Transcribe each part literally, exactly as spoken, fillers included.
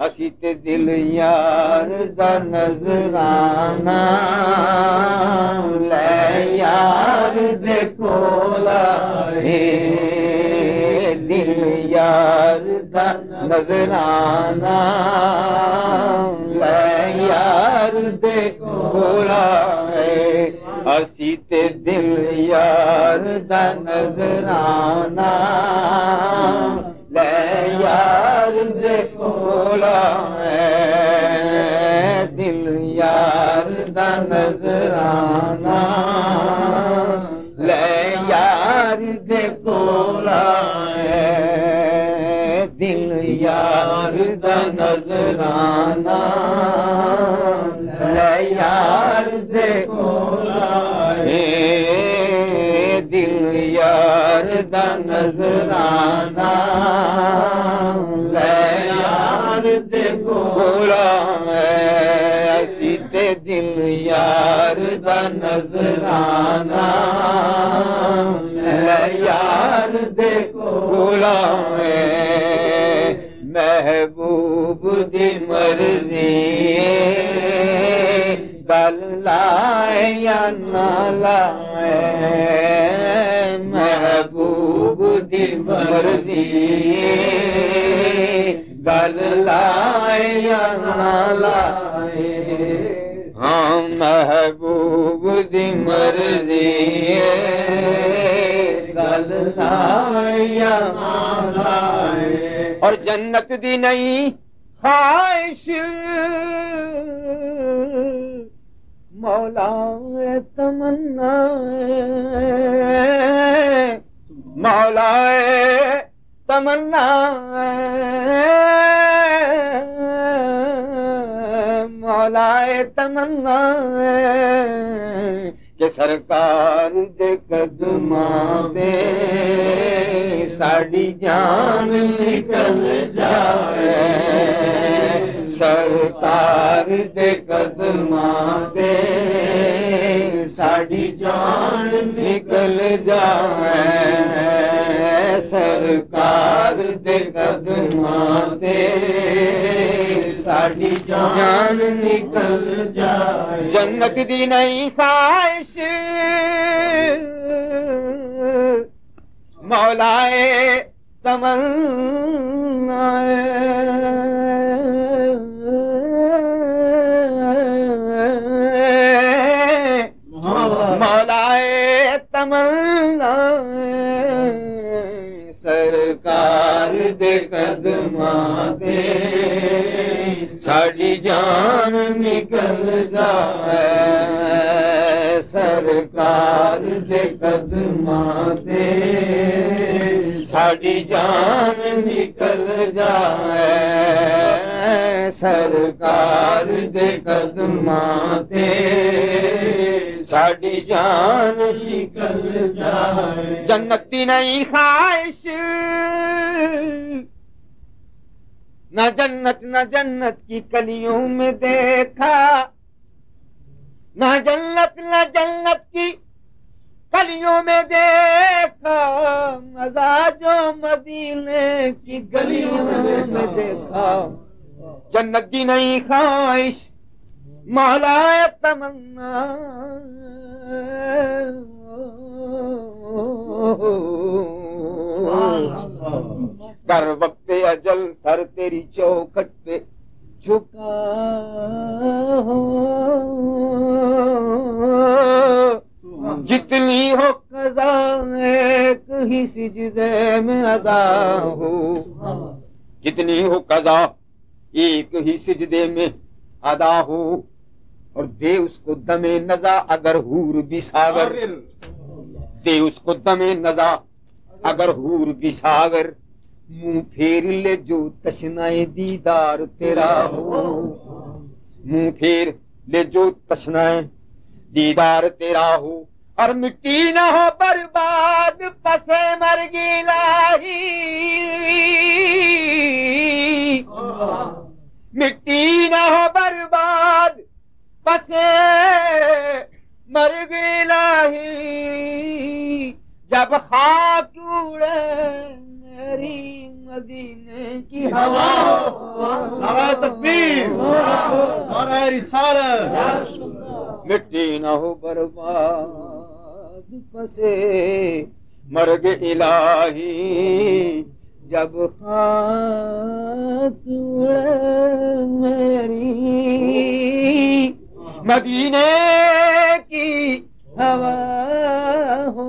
असी ते दिल यार दा नजराना ले यार दे कोल आए, दिल यार दा नजराना ले यार दे कोल आए। असी ते दिल यार दा नजराना ले यार दे कोल आए, दिल यार दा नजराना ले यार दे कोल आए, दिल यार दा नजराना ले यार दे कोल आए, दिल यार दा नजराना ले यार दे कोल आए। असी ते दिल यार दा नजराना ले यार दे कोल आए, महबूब दी मर्जी गल लाए या ना लाए, महबूब दी मर्जी गल लाए या ना लाए। हाँ महबूब दी मर्जी गल लाए या ना लाए। और जन्नत दी नहीं ख्वाहिश मौला तमन्ना, मौला तमन्ना, मौला तमन्ना के सरकार दे कदमां दे साड़ी जान निकल जाए, सरकार दे कदमां दे साड़ी जान निकल जाए, सरकार दे कदमां दे साड़ी जान निकल जाए। जन्नत दी नहीं ख्वाहिश मौलाए तमन्नाए, मौलाए तमन्नाए, सरकार दे कदमां दे साड़ी जान निकल जाए, सरकार दे कदमां दे साड़ी जान निकल जाए, सरकार दे कदमां दे साड़ी जान निकल जाए। जन्नती नहीं ख्वाहिश न जन्नत न जन्नत की कलियों में देखा, न जन्नत न जन्नत की कलियों में देखा, मज़ा जो मदीने की गलियों में देखा। जन्नत की नहीं ख्वाहिश मौला तमन्ना, कर वक्त अजल सर तेरी चौखट पे झुका हो, जितनी हो कज़ा एक ही सिजदे में अदा हो, जितनी हो कज़ा एक ही सिजदे में अदा हो। और दे उसको दमे नजा अगर हूर भी सागर, दे उसको दमे नजा अगर हूर भी सागर, मुंह फेर ले जो तशनाए दीदार तेरा हो, मुंह फेर ले जो तशनाए दीदार तेरा हो। और मिट्टी न हो बर्बाद पसे मरगी लाही, मिट्टी न हो बर्बाद पसे मरगी लाही, जब खाक उड़े मेरी मदीने की हवा, तकबीर, नारे रिसालत। मिट्टी न हो बर्बाद पसे मर्ग इलाही, जब खाक उड़े मेरी मदीने की हवा हो,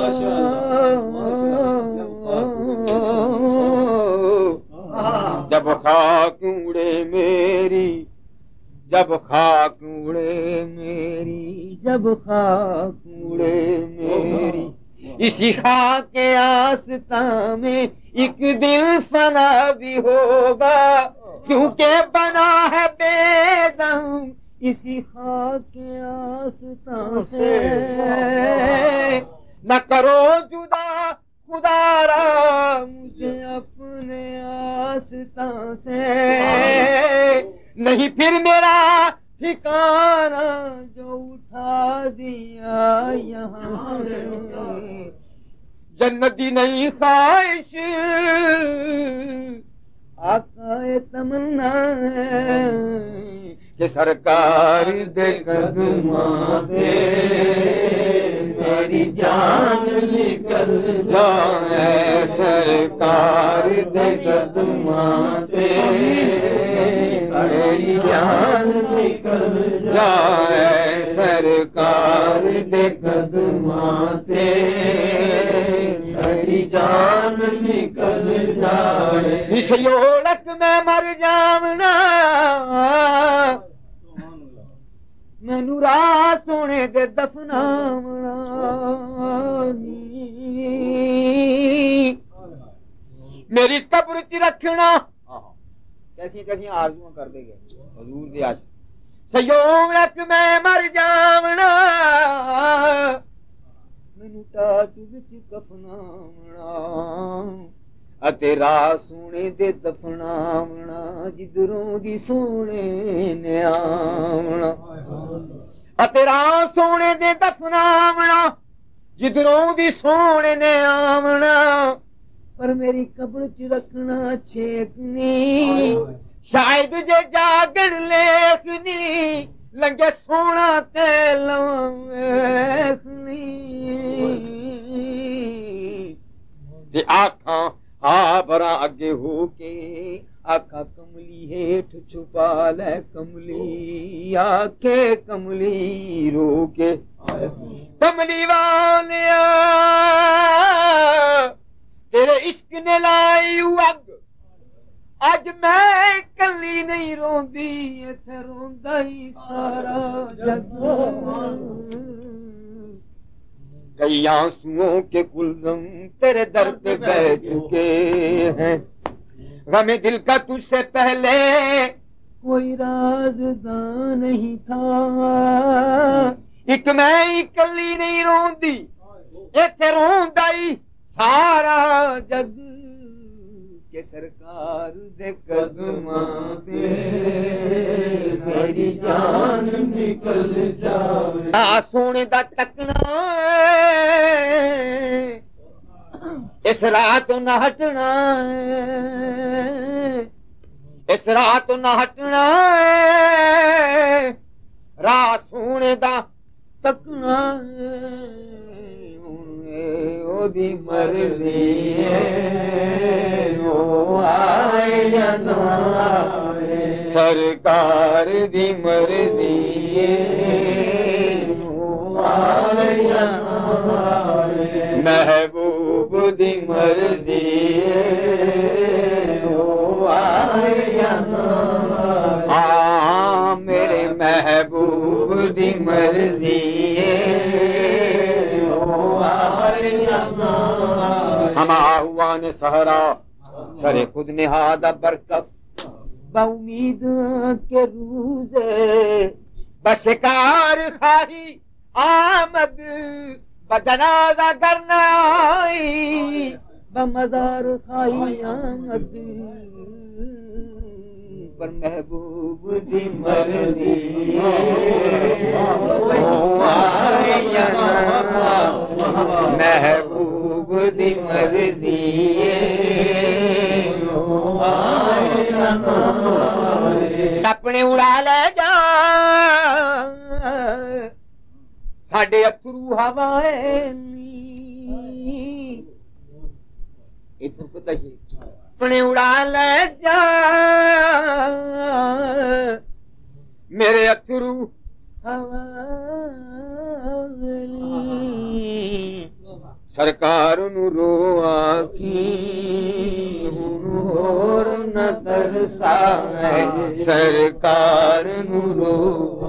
जब खाक उड़े मेरी, जब खाक उड़े मेरी, जब खाक उड़े मेरी, इसी खाक के आस्था में एक दिल फना भी होगा, क्योंकि बना है बेदम इसी खाक के आस्था से। न करो जुदा खुदारा मुझे अपने आस्था से, नहीं फिर मेरा ठिकाना जो उठा दिया यहाँ से। जन्नती नहीं ख्वाहिश आकाए तमन्ना है कि सरकार दे कदमा दे मेरी जान निकल जाए, सरकार दे कदमा दे मेरी जान निकल जाए, सरकार दे कदमा दे मेरी जान निकल जाए। इस योड़क में मर जावना मैनू राह सोने दे दफनावना, मेरी कब्र च रखना। कैसी कैसी आरज़ूआं कर देगे हुजूर दे आशिक। सयोड़क में मर जावना मैनू टाट विच कफनावना, अते राह सोने दे दफनावना, जिधरों दी सोने ने आवना। अते राह सोने दे दफनावना, जिधरों दी सोने ने आवना, पर मेरी कब्र च रखना छेकनी, शायद जे जागण लेखनी लंगे सोना ते लवेखनी। ते आखा आ बरा अगे हो के, आखा कमली हेठ छुपा ले कमली, आखे कमली रो के। कमली वालिया तेरे इश्क ने लाई अग, अज मैं कली नहीं रोंदी, इत्थे रोंदा ही सारा जग। कई आंसुओं के कुलज़म तेरे दर पे बह चुके हैं, गमे दिल का तुझसे पहले कोई राज़दां नहीं था। एक मैं इकली नहीं रोंदी, इत्थे रोंदा ही सारा जग, के सरकार दे कदमां ते मेरी जान निकल जावे। आ सोने दा तकना इस राह तो न हटना, इस राह तो न हटना, राह सोने दा तकना। ओदी मर्जी है ओ आए या ना आए, सरकार दी मर्जी है ओ आए या ना आए, महबूब दी मर्जी है ओ आए या ना आए। आ मेरे महबूब दी मर्जी है हम आहुआ ने सहरा सरे खुद निहादा बरकत, बउमीद के रूज़े बशिकार खाही आमद, बजनाजा करना आई बमजार खाही आमद। पर महबूब दी मर्जी महबूब दी मर्जी ਆਪਣੇ ਉਡਾ ਲੈ ਜਾ ਸਾਡੇ ਅਥਰੂ ਹਵਾਏ ਨੀ ਇਥੋਂ ਪਤਾ ਹੀ ਆਪਣੇ ਉਡਾ ਲੈ ਜਾ ਮੇਰੇ ਅਥਰੂ ਹਵਾਏ ਨੀ ਸਰਕਾਰ ਨੂੰ ਰੋ ਆਖੀ ਹੁਣ ਹੋਰ न तरसाए सरकार नु रो